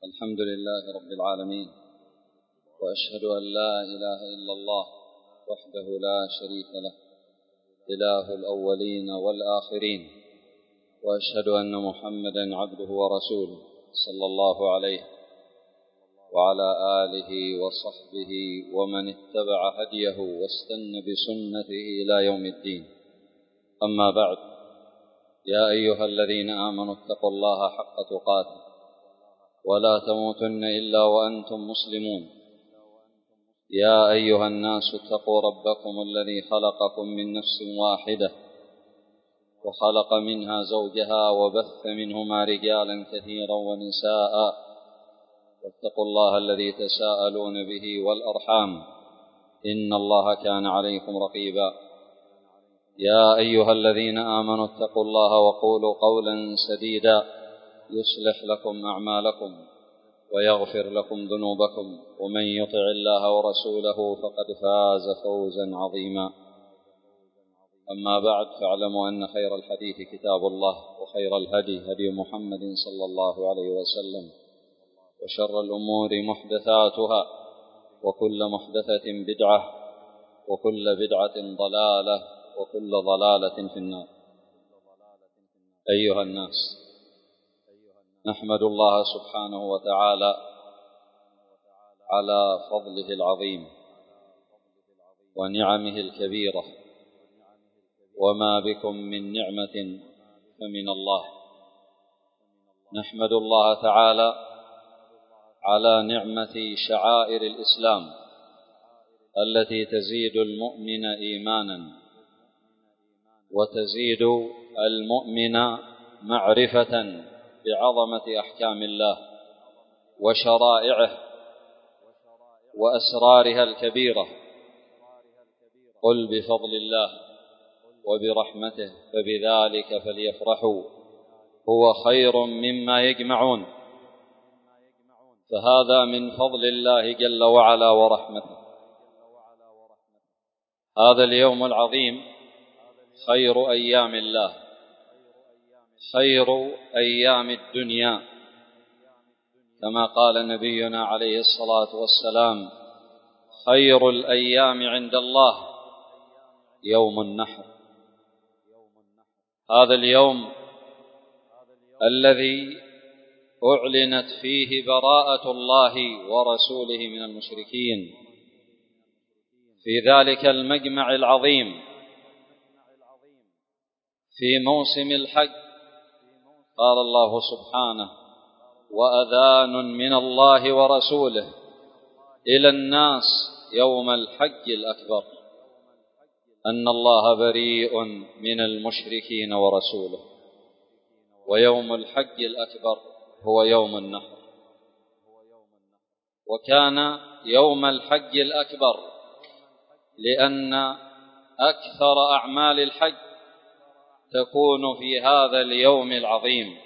الحمد لله رب العالمين، وأشهد أن لا إله إلا الله وحده لا شريك له إله الأولين والآخرين، وأشهد أن محمدا عبده ورسوله صلى الله عليه وعلى آله وصحبه ومن اتبع هديه واستنى بسنته إلى يوم الدين. أما بعد، يا أيها الذين آمنوا اتقوا الله حق تقاته ولا تموتن إلا وأنتم مسلمون. يا أيها الناس اتقوا ربكم الذي خلقكم من نفس واحدة وخلق منها زوجها وبث منهما رجالا كثيرا ونساء، واتقوا الله الذي تساءلون به والأرحام إن الله كان عليكم رقيبا. يا أيها الذين آمنوا اتقوا الله وقولوا قولا سديدا يصلح لكم أعمالكم ويغفر لكم ذنوبكم، ومن يطع الله ورسوله فقد فاز فوزا عظيما. أما بعد، فاعلموا أن خير الحديث كتاب الله، وخير الهدي هدي محمد صلى الله عليه وسلم، وشر الأمور محدثاتها، وكل محدثة بدعة، وكل بدعة ضلالة، وكل ضلالة في النار. أيها الناس، نحمد الله سبحانه وتعالى على فضله العظيم ونعمه الكبيرة، وما بكم من نعمة فمن الله. نحمد الله تعالى على نعمة شعائر الإسلام التي تزيد المؤمن إيمانا، وتزيد المؤمن معرفة بعظمة أحكام الله وشرائعه وأسرارها الكبيرة. قل بفضل الله وبرحمته فبذلك فليفرحوا هو خير مما يجمعون. فهذا من فضل الله جل وعلا ورحمته. هذا اليوم العظيم خير أيام الله، خير أيام الدنيا، كما قال نبينا عليه الصلاة والسلام: خير الأيام عند الله يوم النحر. هذا اليوم الذي أعلنت فيه براءة الله ورسوله من المشركين، في ذلك المجمع العظيم في موسم الحج. قال الله سبحانه: وأذان من الله ورسوله إلى الناس يوم الحج الأكبر أن الله بريء من المشركين ورسوله. ويوم الحج الأكبر هو يوم النحر. وكان يوم الحج الأكبر لأن أكثر أعمال الحج تكون في هذا اليوم العظيم.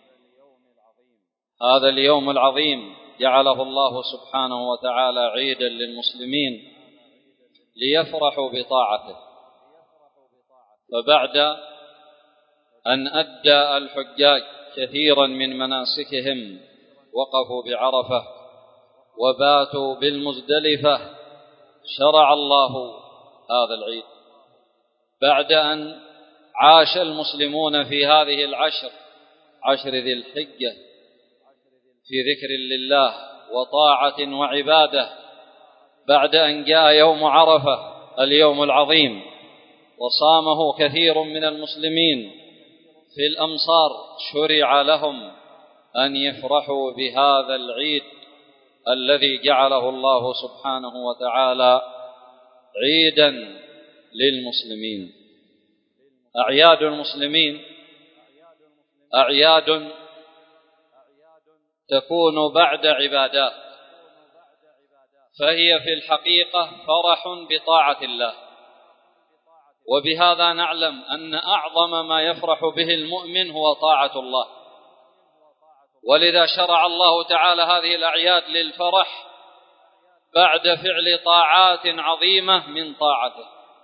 هذا اليوم العظيم جعله الله سبحانه وتعالى عيدا للمسلمين ليفرحوا بطاعته. فبعد أن أدى الحجاج كثيرا من مناسكهم، وقفوا بعرفة وباتوا بالمزدلفة، شرع الله هذا العيد. بعد أن عاش المسلمون في هذه العشر، عشر ذي الحجة، في ذكر لله وطاعة وعبادة، بعد أن جاء يوم عرفة اليوم العظيم وصامه كثير من المسلمين في الأمصار، شرع لهم أن يفرحوا بهذا العيد الذي جعله الله سبحانه وتعالى عيدا للمسلمين. أعياد المسلمين أعياد تكون بعد عبادات، فهي في الحقيقة فرح بطاعة الله. وبهذا نعلم أن أعظم ما يفرح به المؤمن هو طاعة الله، ولذا شرع الله تعالى هذه الأعياد للفرح بعد فعل طاعات عظيمة من طاعته.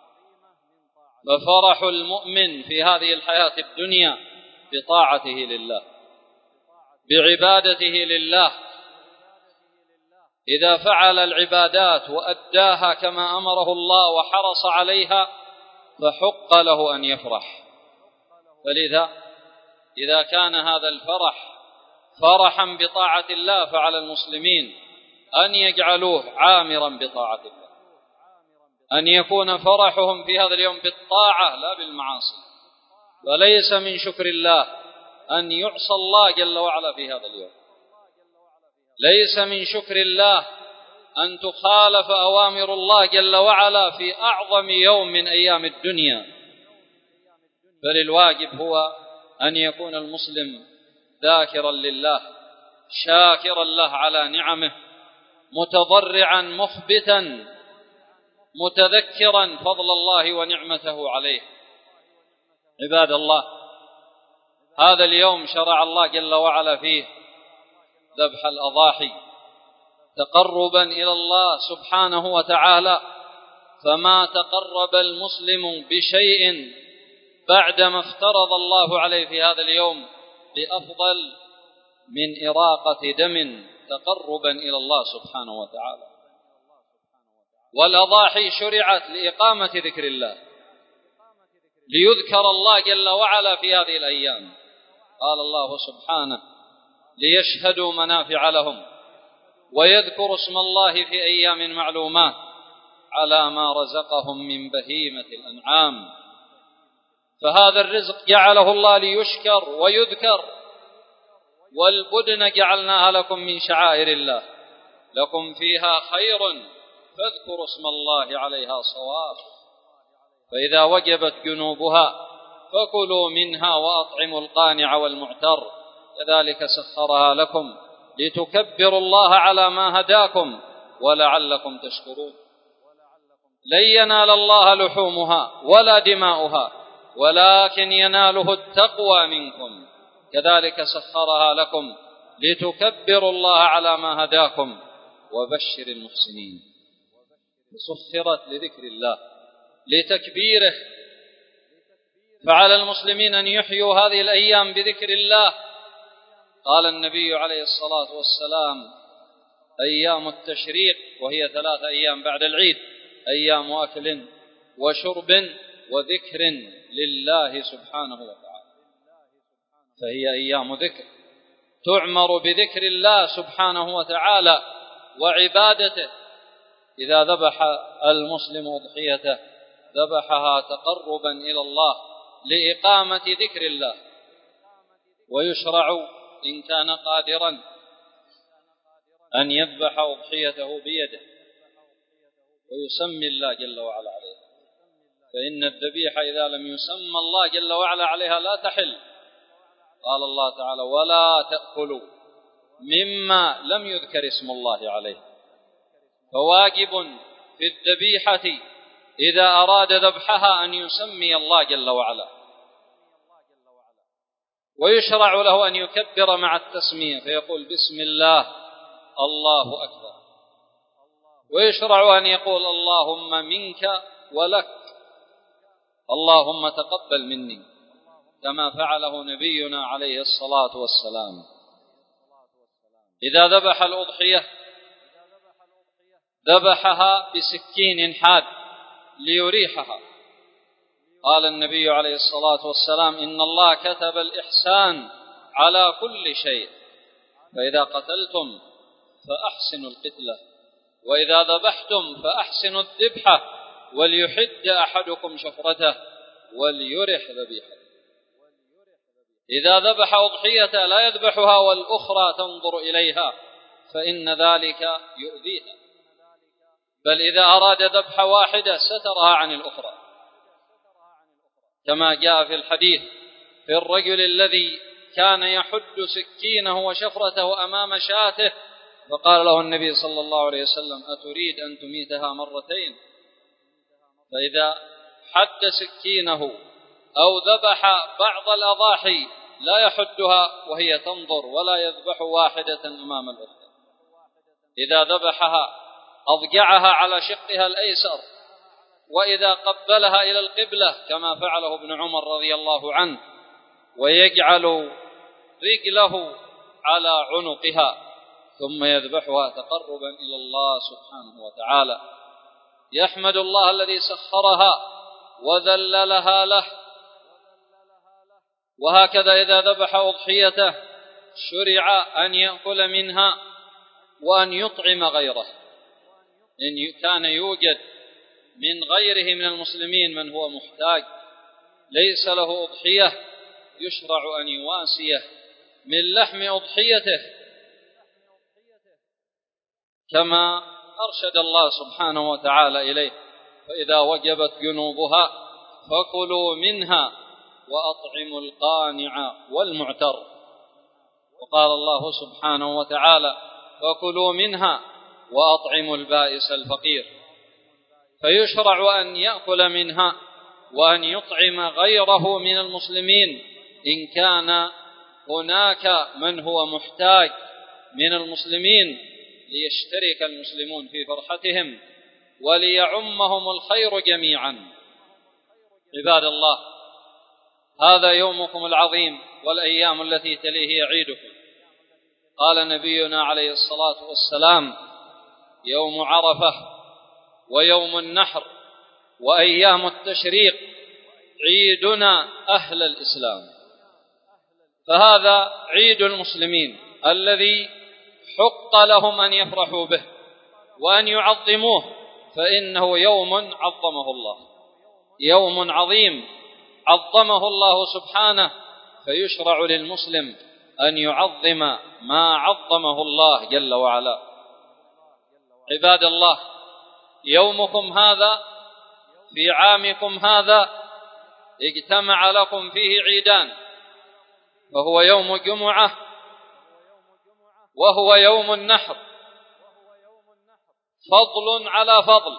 ففرح المؤمن في هذه الحياة الدنيا بطاعته لله، بعبادته لله، إذا فعل العبادات وأداها كما أمره الله وحرص عليها فحق له أن يفرح. فلذا إذا كان هذا الفرح فرحا بطاعة الله فعلى المسلمين أن يجعلوه عامرا بطاعة الله، أن يكون فرحهم في هذا اليوم بالطاعة لا بالمعاصي. وليس من شكر الله أن يعصى الله جل وعلا في هذا اليوم، ليس من شكر الله أن تخالف أوامر الله جل وعلا في أعظم يوم من أيام الدنيا. بل الواجب هو أن يكون المسلم ذاكرا لله شاكرا له على نعمه، متضرعا مخبتا متذكرا فضل الله ونعمته عليه. عباد الله، هذا اليوم شرع الله جل وعلا فيه ذبح الأضاحي تقربا إلى الله سبحانه وتعالى، فما تقرب المسلم بشيء بعدما افترض الله عليه في هذا اليوم بأفضل من إراقة دم تقربا إلى الله سبحانه وتعالى. والأضاحي شرعت لإقامة ذكر الله، ليذكر الله جل وعلا في هذه الأيام. قال الله سبحانه: ليشهدوا منافع لهم ويذكروا اسم الله في أيام معلومات على ما رزقهم من بهيمة الأنعام. فهذا الرزق جعله الله ليشكر ويذكر. والبدن جعلناها لكم من شعائر الله لكم فيها خير فاذكروا اسم الله عليها صواف، فإذا وجبت جنوبها فكلوا منها وأطعموا القانع والمعتر، كذلك سخرها لكم لتكبروا الله على ما هداكم ولعلكم تشكرون. لن ينال الله لحومها ولا دماؤها ولكن يناله التقوى منكم، كذلك سخرها لكم لتكبروا الله على ما هداكم وبشر المحسنين. سخرت لذكر الله لتكبيره، فعلى المسلمين أن يحيوا هذه الأيام بذكر الله. قال النبي عليه الصلاة والسلام: أيام التشريق، وهي 3 أيام بعد العيد، أيام أكل وشرب وذكر لله سبحانه وتعالى، فهي أيام ذكر تعمر بذكر الله سبحانه وتعالى وعبادته. إذا ذبح المسلم أضحيته ذبحها تقربا إلى الله لإقامة ذكر الله، ويشرع إن كان قادرا أن يذبح أضحيته بيده ويسمي الله جل وعلا عليها، فإن الذبيحة إذا لم يسمى الله جل وعلا عليها لا تحل. قال الله تعالى: ولا تأكلوا مما لم يذكر اسم الله عليه. فواجب في الذبيحة إذا أراد ذبحها أن يسمي الله جل وعلا، ويشرع له أن يكبر مع التسمية فيقول: بسم الله الله أكبر، ويشرع أن يقول: اللهم منك ولك، اللهم تقبل مني، كما فعله نبينا عليه الصلاة والسلام. إذا ذبح الأضحية ذبحها بسكين حاد ليريحها. قال النبي عليه الصلاة والسلام: إن الله كتب الإحسان على كل شيء، فإذا قتلتم فأحسنوا القتلة، وإذا ذبحتم فأحسنوا الذبحة، وليحد أحدكم شفرته وليرح ذبيحته. إذا ذبح أضحية لا يذبحها والأخرى تنظر إليها، فإن ذلك يؤذيها، بل إذا أراد ذبح واحدة سترها عن الأخرى، كما جاء في الحديث في الرجل الذي كان يحد سكينه وشفرته أمام شاته، فقال له النبي صلى الله عليه وسلم: أتريد أن تميتها مرتين؟ فإذا حد سكينه أو ذبح بعض الأضاحي لا يحدها وهي تنظر، ولا يذبح واحدة أمام الأخرى. إذا ذبحها أضجعها على شقها الأيسر، وإذا قبلها إلى القبلة كما فعله ابن عمر رضي الله عنه، ويجعل رجله على عنقها، ثم يذبحها تقربا إلى الله سبحانه وتعالى، يحمد الله الذي سخرها وذللها له. وهكذا إذا ذبح أضحيته شرع أن يأكل منها وأن يطعم غيره. إن كان يوجد من غيره من المسلمين من هو محتاج ليس له أضحية، يشرع أن يواسيه من لحم أضحيته، كما أرشد الله سبحانه وتعالى إليه: فإذا وجبت جنوبها فكلوا منها وأطعموا القانع والمعتر. وقال الله سبحانه وتعالى: فكلوا منها وأطعموا البائس الفقير. فيشرع أن يأكل منها وأن يطعم غيره من المسلمين إن كان هناك من هو محتاج من المسلمين، ليشترك المسلمون في فرحتهم وليعمهم الخير جميعا. عباد الله، هذا يومكم العظيم والأيام التي تليه عيدكم. قال نبينا عليه الصلاة والسلام: يوم عرفة ويوم النحر وأيام التشريق عيدنا أهل الإسلام. فهذا عيد المسلمين الذي حق لهم أن يفرحوا به وأن يعظموه، فإنه يوم عظمه الله، يوم عظيم عظمه الله سبحانه، فيشرع للمسلم أن يعظم ما عظمه الله جل وعلا. عباد الله، يومكم هذا في عامكم هذا اجتمع لكم فيه عيدان، فهو يوم جمعة وهو يوم النحر، فضل على فضل.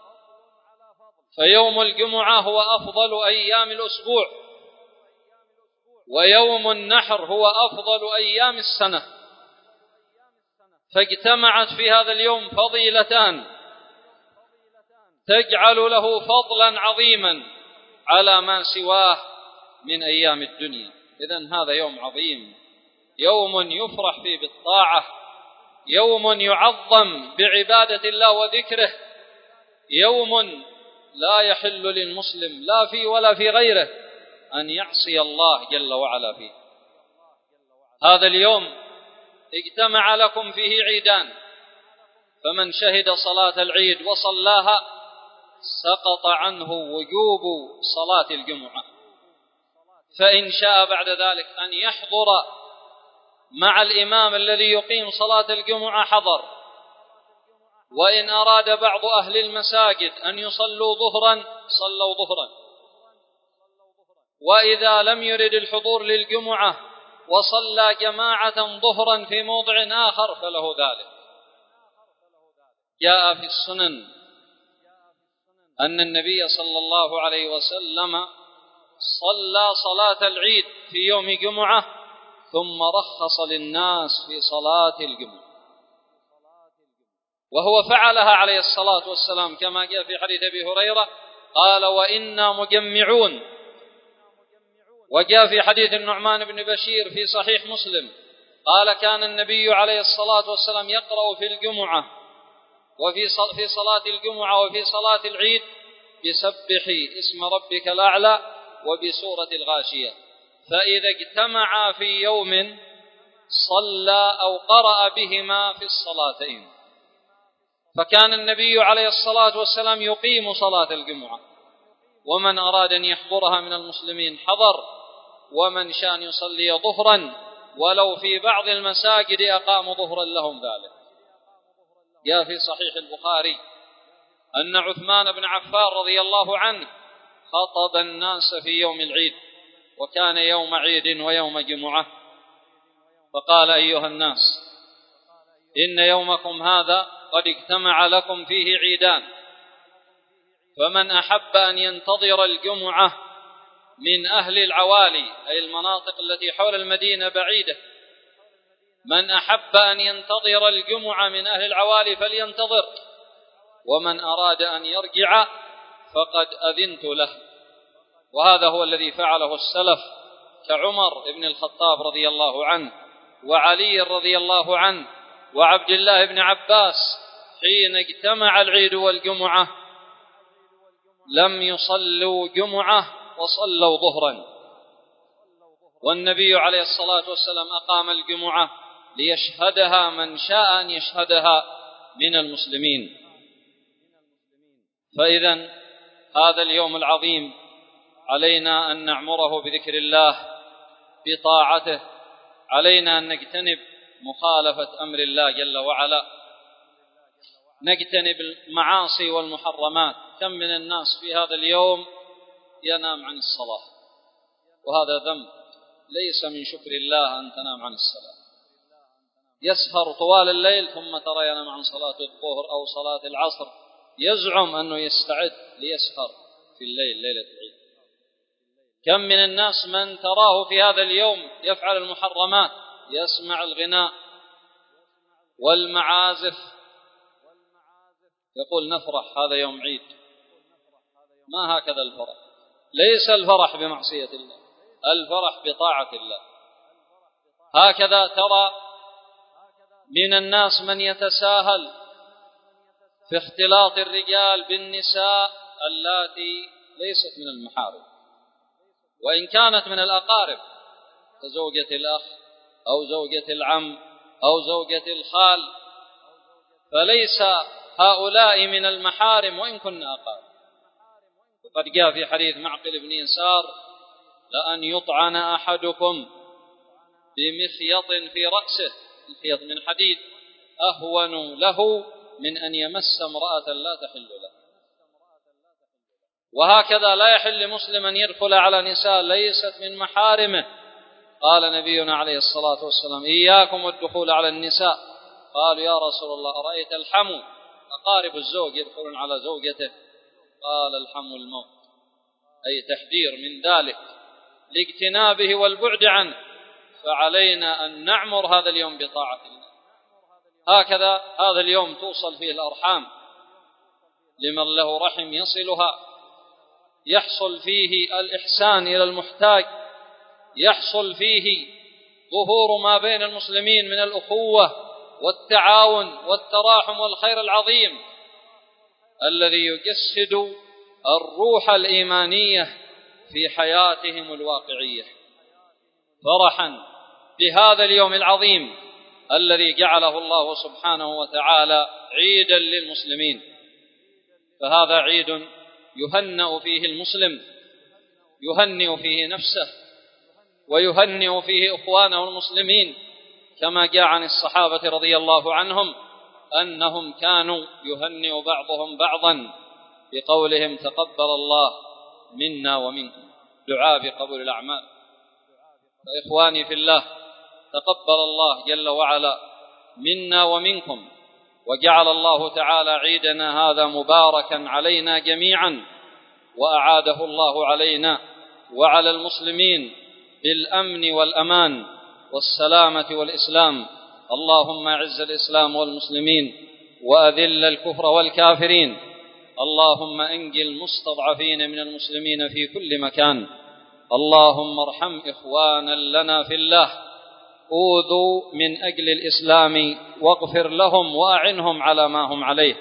فيوم الجمعة هو أفضل أيام الأسبوع، ويوم النحر هو أفضل أيام السنة، فاجتمعت في هذا اليوم فضيلتان تجعل له فضلا عظيما على ما سواه من أيام الدنيا. إذن هذا يوم عظيم، يوم يفرح فيه بالطاعة، يوم يعظم بعبادة الله وذكره، يوم لا يحل للمسلم لا فيه ولا في غيره أن يعصي الله جل وعلا فيه. هذا اليوم اجتمع لكم فيه عيدان، فمن شهد صلاة العيد وصلاها سقط عنه وجوب صلاة الجمعة، فإن شاء بعد ذلك أن يحضر مع الإمام الذي يقيم صلاة الجمعة حضر، وإن أراد بعض أهل المساجد أن يصلوا ظهرا صلوا ظهرا، وإذا لم يرد الحضور للجمعة وصلى جماعة ظهرا في موضع آخر فله ذلك. جاء في السنن أن النبي صلى الله عليه وسلم صلى صلاة العيد في يوم جمعة ثم رخص للناس في صلاة الجمعة، وهو فعلها عليه الصلاة والسلام كما جاء في حديث أبي هريرة قال: وإنا مجمعون. وجاء في حديث النعمان بن بشير في صحيح مسلم قال: كان النبي عليه الصلاة والسلام يقرأ في الجمعة وفي صلاة الجمعة وفي صلاة العيد بسبحي اسم ربك الأعلى وبسورة الغاشية، فإذا اجتمعا في يوم صلى أو قرأ بهما في الصلاتين. فكان النبي عليه الصلاة والسلام يقيم صلاة الجمعة، ومن أراد أن يحضرها من المسلمين حضر، ومن شاء أن يصلي ظهرا ولو في بعض المساجد أقاموا ظهرا لهم ذلك. جاء في صحيح البخاري أن عثمان بن عفان رضي الله عنه خطب الناس في يوم العيد، وكان يوم عيد ويوم جمعة، فقال: أيها الناس، إن يومكم هذا قد اجتمع لكم فيه عيدان، فمن أحب أن ينتظر الجمعة من أهل العوالي أي المناطق التي حول المدينة بعيدة، من أحب أن ينتظر الجمعة من أهل العوالي فلينتظر، ومن أراد أن يرجع فقد أذنت له. وهذا هو الذي فعله السلف كعمر بن الخطاب رضي الله عنه وعلي رضي الله عنه وعبد الله بن عباس حين اجتمع العيد والجمعة لم يصلوا جمعة وصلوا ظهرا، والنبي عليه الصلاة والسلام أقام الجمعة ليشهدها من شاء أن يشهدها من المسلمين. فإذن هذا اليوم العظيم علينا أن نعمره بذكر الله بطاعته، علينا أن نجتنب مخالفة أمر الله جل وعلا، نجتنب المعاصي والمحرمات. كم من الناس في هذا اليوم ينام عن الصلاة، وهذا ذنب، ليس من شكر الله أن تنام عن الصلاة. يسهر طوال الليل ثم ترى ينام عن صلاة الظهر أو صلاة العصر، يزعم أنه يستعد ليسهر في الليل ليلة العيد. كم من الناس من تراه في هذا اليوم يفعل المحرمات، يسمع الغناء والمعازف، يقول نفرح هذا يوم عيد. ما هكذا الفرح، ليس الفرح بمعصية الله، الفرح بطاعة الله. هكذا ترى من الناس من يتساهل في اختلاط الرجال بالنساء اللاتي ليست من المحارم، وإن كانت من الأقارب كزوجة الأخ أو زوجة العم أو زوجة الخال، فليس هؤلاء من المحارم وإن كنا أقارب. وقد جاء في حديث معقل بن يسار: لأن يطعن أحدكم بمخيط في رأسه، مخيط من حديد، أهون له من أن يمس امرأة لا تحل له. وهكذا لا يحل مسلم أن يدخل على نساء ليست من محارمه. قال نبينا عليه الصلاة والسلام: إياكم والدخول على النساء. قالوا: يا رسول الله، أرأيت الحمو، أقارب الزوج يدخلون على زوجته؟ قال: الحمو الموت، أي تحذير من ذلك لاجتنابه والبعد عنه. فعلينا أن نعمر هذا اليوم بطاعة الله. هكذا هذا اليوم توصل فيه الأرحام لمن له رحم يصلها، يحصل فيه الإحسان إلى المحتاج، يحصل فيه ظهور ما بين المسلمين من الأخوة والتعاون والتراحم والخير العظيم الذي يجسد الروح الإيمانية في حياتهم الواقعية. فرحا بهذا اليوم العظيم الذي جعله الله سبحانه وتعالى عيدا للمسلمين، فهذا عيد يهنأ فيه المسلم، يهنئ فيه نفسه ويهنئ فيه إخوانه المسلمين، كما جاء عن الصحابة رضي الله عنهم أنهم كانوا يهنئ بعضهم بعضا بقولهم: تقبل الله منا ومنكم، دعاء بقبول الأعمال. فإخواني في الله، تقبل الله جل وعلا منا ومنكم، وجعل الله تعالى عيدنا هذا مباركا علينا جميعا، وأعاده الله علينا وعلى المسلمين بالأمن والأمان والسلامة والإسلام. اللهم أعز الإسلام والمسلمين وأذل الكفر والكافرين. اللهم أنجِ المستضعفين من المسلمين في كل مكان. اللهم ارحم إخوانا لنا في الله أوذوا من أجل الإسلام واغفر لهم وأعنهم على ما هم عليه.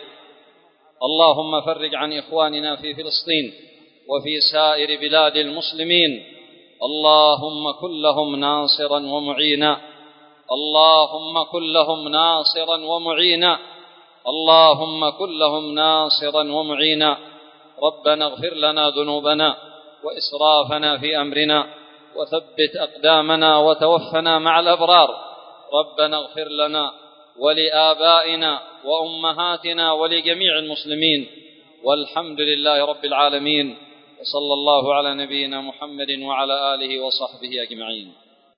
اللهم فرج عن إخواننا في فلسطين وفي سائر بلاد المسلمين. اللهم كن لهم ناصرا ومعينا، اللهم كن لهم ناصرا ومعينا، اللهم كن لهم ناصرا ومعينا. ربنا اغفر لنا ذنوبنا وإسرافنا في أمرنا وثبت أقدامنا وتوفنا مع الأبرار. ربنا اغفر لنا ولآبائنا وأمهاتنا ولجميع المسلمين، والحمد لله رب العالمين، وصلى الله على نبينا محمد وعلى آله وصحبه أجمعين.